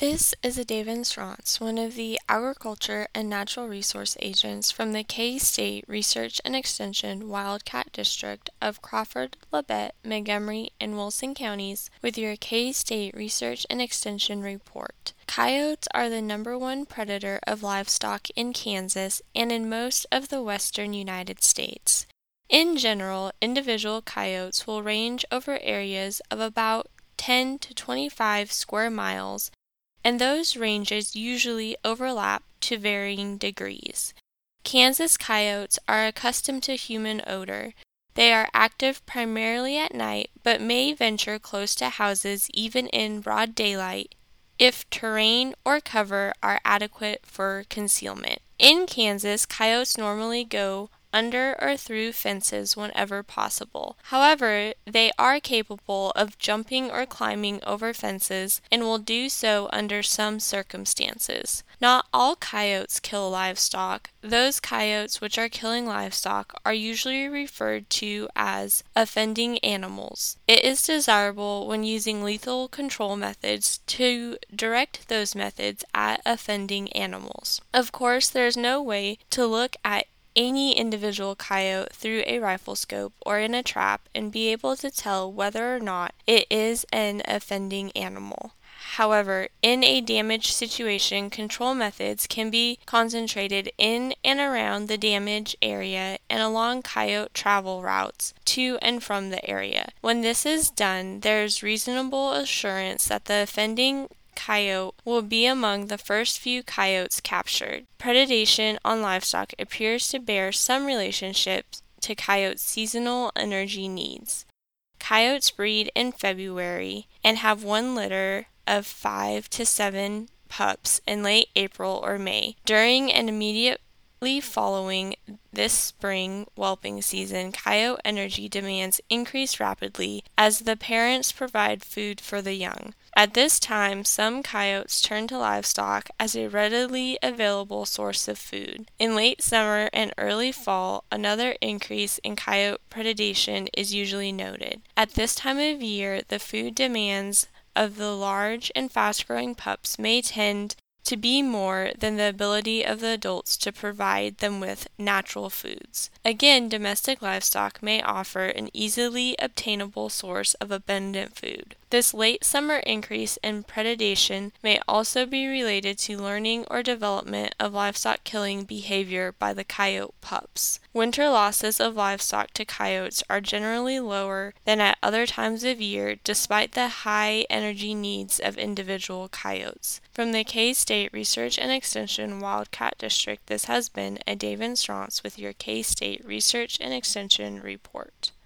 This is a David Strauss, one of the Agriculture and Natural Resource Agents from the K-State Research and Extension Wildcat District of Crawford, Labette, Montgomery, and Wilson counties with your K-State Research and Extension report. Coyotes are the #1 predator of livestock in Kansas and in most of the western United States. In general, individual coyotes will range over areas of about 10 to 25 square miles, and those ranges usually overlap to varying degrees. Kansas coyotes are accustomed to human odor. They are active primarily at night, but may venture close to houses even in broad daylight if terrain or cover are adequate for concealment. In Kansas, coyotes normally go under or through fences whenever possible. However, they are capable of jumping or climbing over fences and will do so under some circumstances. Not all coyotes kill livestock. Those coyotes which are killing livestock are usually referred to as offending animals. It is desirable when using lethal control methods to direct those methods at offending animals. Of course, there is no way to look at any individual coyote through a rifle scope or in a trap and be able to tell whether or not it is an offending animal. However, in a damaged situation, control methods can be concentrated in and around the damaged area and along coyote travel routes to and from the area. When this is done, there is reasonable assurance that the offending coyote will be among the first few coyotes captured. Predation on livestock appears to bear some relationship to coyotes' seasonal energy needs. Coyotes breed in February and have one litter of 5 to 7 pups in late April or May. During and immediately following this spring whelping season, coyote energy demands increase rapidly as the parents provide food for the young. At this time, some coyotes turn to livestock as a readily available source of food. In late summer and early fall, another increase in coyote predation is usually noted. At this time of year, the food demands of the large and fast-growing pups may tend to be more than the ability of the adults to provide them with natural foods. Again, domestic livestock may offer an easily obtainable source of abundant food. This late summer increase in predation may also be related to learning or development of livestock killing behavior by the coyote pups. Winter losses of livestock to coyotes are generally lower than at other times of year, despite the high energy needs of individual coyotes. From the K-State Research and Extension Wildcat District, this has been a David Strauss with your K-State Research and Extension report.